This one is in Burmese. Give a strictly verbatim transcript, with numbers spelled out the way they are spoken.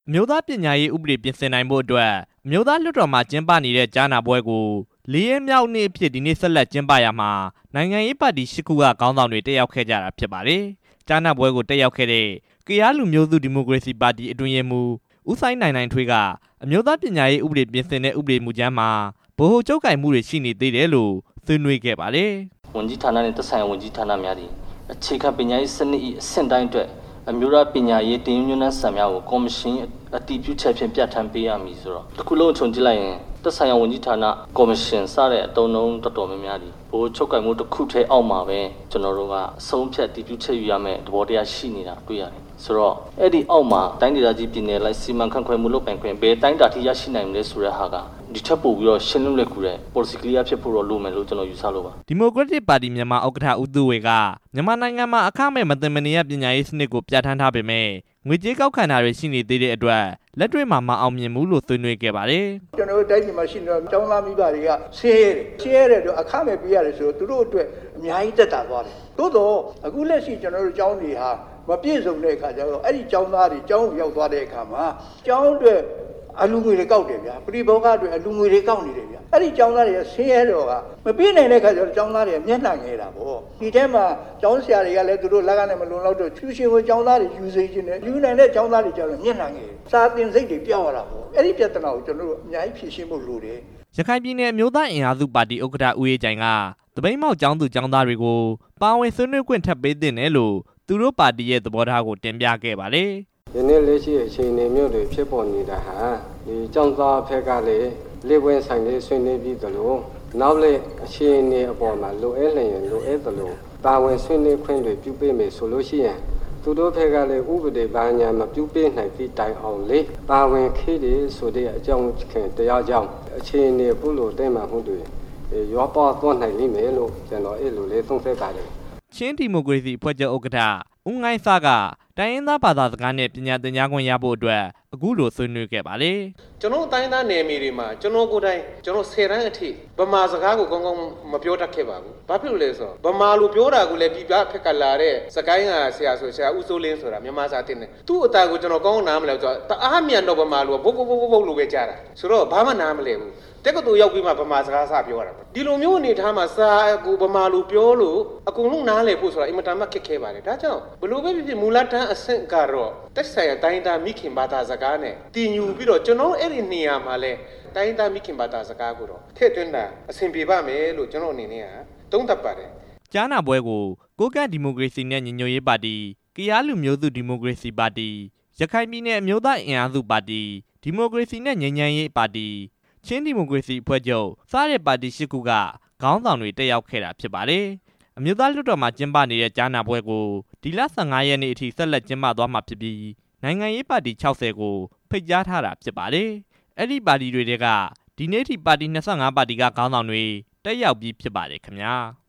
မျိုးသားပညာရေးဥပဒေပြင်ဆင်နိုင်ဖို့အတွက်မျိုးသားလွှတ်တော်မှာကျင်းပနေတဲ့ကြားနာပွဲကိုလေးရက်မြောက်နေ့အဖြစ်ဒီနေ့ဆက်လက်ကျင်းပရမှာနိုင်ငံရေးပါတီရှစ်ခုကခေါင်းဆောင်တွေတက်ရောက်ခဲ့ကြတာဖြစ်ပါတယ်။ကြားနာပွဲကိုတက်ရောက်ခဲ့တဲ့ကယားလူမျိုးစုဒီမိုကရေစီပါတီအတွင်းရေးမှူးဦးစိုင်းနိုင်နိုင်ထွေးကအမျိုးသားပညာရေးဥပဒေပြင်ဆင်တဲ့ဥပဒေမူကြမ်းမှာဗဟိုချုပ်ကိုင်မှုတွေရှိနေသေးတယ်လို့ဆွေးနွေးခဲ့ပါတယ်။ဝန်ကြီးဌာနနဲ့သက်ဆိုင်ရာဝန်ကြီးဌာနများသည်အခြေခံပညာရေးစနစ်၏အဆင့်တိုင်းအတွက်အမျိုးသားပညာရေးတင်ညွှန်းနှန်းစံများကိုကော်မရှင်အတည်ပြုချက်ဖြင့်ပြဋ္ဌာန်းပေးရမည်ဆိုတော့တစ်ခုလုံးခြုံကြည့်လိုက်ရင်သက်ဆိုင်ရာဝန်ကြီးဌာနကော်မရှင်စတဲ့အတုံးလုံးတော်တော်များများဒီဘိုးချုပ်ကိုင်မှုတစ်ခုထဲအောက်မှာပဲကျွန်တော်တို့ကအဆုံးဖြတ်တည်ပြုချက်ယူရမယ်သဘောတရားရှိနေတာတွေ့ရတယ်ဆိုတော့အဲ့ဒီအောက်မှာတိုင်းဒေသကြီးပြည်နယ်လိုက်စီမံခန့်ခွဲမှုလုပ်ပိုင်ခွင့်ဘယ်တိုင်းတာထိရရှိနိုင်မလဲဆိုတဲ့ဟာကဒီထက်ပိုပြီးတော့ရှင်းလင်းလွယ်ကူတဲ့ policy clear ဖြစ်ဖို့တော့လိုမယ်လို့ကျွန်တော်ယူဆလို့ပါဒီမိုကရက်တစ်ပါတီမြန်မာဥက္ကဋ္ဌဦးသူဝေကမြန်မာနိုင်ငံမှာအခမဲ့မတင်မနေရပညာရေးစနစ်ကိုပြဋ္ဌာန်းထားပေမဲ့ငွေကြေးကောက်ခံတာတွေရှိနေသေးတဲ့အတွက်လက်တွေ့မှာမအောင်မြင်ဘူးလို့ဆွေးနွေးခဲ့ပါတယ်ကျွန်တော်တို့တိုင်းပြည်မှာရှိနေတဲ့ကျောင်းသားမိဘတွေကဆင်းရဲတယ်ဆင်းရဲတဲ့အတွက်အခမဲ့ပေးရတယ်ဆိုတော့သူတို့အတွက်အများကြီးတက်တာသွားတယ်သို့တော့အခုလက်ရှိကျွန်တော်တို့ကျောင်းတွေဟာမပြည့်စုံတဲ့အခါကျတော့အဲ့ဒီကျောင်းသားတွေကျောင်းကိုရောက်သွားတဲ့အခါမှာကျောင်းအတွက်အလူငွေတွေကောက်တယ်ဗျာပရိဘောဂအတွက်အလူငွေတွေကောက်နေတယ်ဗျာအဲ့ဒီကျောင်းသားတွေကဆင်းရဲတော့ကမပြည့်နိုင်တဲ့အခါကျတော့ကျောင်းသားတွေကမျက်နှာငယ်တာပေါ့ဒီထဲမှာကျောင်းဆရာတွေကလည်းသူတို့လက်ကနေမလုံလောက်တော့ကျူရှင်ကိုကျောင်းသားတွေယူစေခြင်းနဲ့ယူနိုင်တဲ့ကျောင်းသားတွေကျတော့မျက်နှာငယ်စာသင်စိတ်တွေပြောင်းရတာပေါ့အဲ့ဒီပြဿနာကိုကျွန်တော်တို့အများကြီးဖြေရှင်းဖို့လိုတယ်ရခိုင်ပြည်နယ်မျိုးသားအင်အားစုပါတီဥက္ကဋ္ဌဦးအေးကြိုင်ကတပိန်းမောက်ကျောင်းသူကျောင်းသားတွေကိုပါဝင်ဆွေးနွေးခွင့်ထပ်ပေးသင့်တယ်လို့သူတို့ပါတီရဲ့သဘောထားကိုတင်ပြခဲ့ပါတယ်ယနေ့လက်ရှိအခြေအနေမျိုးတွေဖြစ်ပေါ်နေတာဟာဒီကျောင်းသားဖက်ကလည်းလေဝင်ဆိုင်လေးဆွေးနွေးပြီးသလိုနောက်လေအခြေအနေအပေါ်မှာလိုအပ်လျင်လိုအပ်သလိုပါဝင်ဆွေးနွေးခွင့်တွေပြုပေးမယ်ဆိုလို့ရှိရင်သူတို့ဖက်ကလည်းဥပဒေဘာညာမပြုပေးနိုင်သည့်တိုင်အောင်လေပါဝင်ခေးတယ်ဆိုတဲ့အကြောင်းခင်တရားကြောင့်အခြေအနေပုလို့တဲ့မှာဟုတ်တယ်ရောပေါ်သွားနိုင်လိမ့်မယ်လို့ကျွန်တော်အဲ့လိုလေးသုံးသပ်ပါတယ်ချင်းဒီမိုကရေစီအဖွဲ့ချုပ်ဥက္ကဋ္ဌဦးငိုင်းစာကတိုင်းရင်းသားဘာသာစကားနဲ့ပညာသင်ကြားခွင့်ရဖို့အတွက်အခုလိုဆွေးနွေးခဲ့ပါလေကျွန်တော်တိုင်းသားနယ်မြေတွေမှာကျွန်တော်ကိုယ်တိုင်ကျွန်တော်ဆယ်တန်းအထိဗမာစကားကိုကောင်းကောင်းမပြောတတ်ခဲ့ပါဘူးဘာဖြစ်လို့လဲဆိုတော့ဗမာလိုပြောတာကိုလည်းပြည်ပဖက်ကလာတဲ့စကိုင်းကဆရာဆိုဆရာဦးစိုးလင်းဆိုတာမြန်မာစာတင်တယ်သူ့အတာကိုကျွန်တော်ကောင်းကောင်းနားမလဲဆိုတော့တအားမြန်တော့ဗမာလိုဘုတ်ဘုတ်ဘုတ်ဘုတ်လိုပဲကြားတာဆိုတော့ဘာမှနားမလဲဘူးတက်ကတူရောက်ပြီးမှဗမာစကားစပြောတာဒီလိုမျိုးအနေထားမှာစာကိုဗမာလိုပြောလို့အကုန်လုံးနားလည်ဖို့ဆိုတာအင်မတန်မှခက်ခဲပါတယ်ဒါကြောင့်ဘလို့ပဲဖြစ်ဖြစ်မူလတန်းအဆင့်ကတော့တက်ဆိုင်ရာတိုင်းသားမိခင်ဘာသာစကားနဲ့တည်ညူပြီးတော့ကျွန်တော်အဲ့ဒီနေရာမှာလဲတိုင်းသားမိခင်ဘာသာစကားကိုတော့ထည့်သွင်းတာအဆင်ပြေပါမယ်လို့ကျွန်တော်အနေနဲ့ကသုံးသပ်ပါတယ်ကြားနာပွဲကိုကိုကန့်ဒီမိုကရေစီနဲ့ညီညွတ်ရေးပါတီကယားလူမျိုးစုဒီမိုကရေစီပါတီရခိုင်ပြည်နယ်အမျိုးသားအင်အားစုပါတီဒီမိုကရေစီနဲ့ငြိမ်းချမ်းရေးပါတီချင်းဒီမိုကရေစီအဖွဲ့ချုပ်စားတဲ့ပါတီရှစ်ခုကခေါင်းဆောင်တွေတက်ရောက်ခဲ့တာဖြစ်ပါတယ်။အမျိုးသားလွှတ်တော်မှာကျင်းပနေတဲ့ကြားနာပွဲကိုဒီလဆယ့်ငါးရက်နေ့အထိဆက်လက်ကျင်းပသွားမှာဖြစ်ပြီးနိုင်ငံရေးပါတီခြောက်ဆယ်ကိုဖိတ်ကြားထားတာဖြစ်ပါတယ်။အဲ့ဒီပါတီတွေကဒီနေ့ထိပါတီ၂၅ပါတီကခေါင်းဆောင်တွေတက်ရောက်ပြီးဖြစ်ပါတယ်ခင်ဗျာ။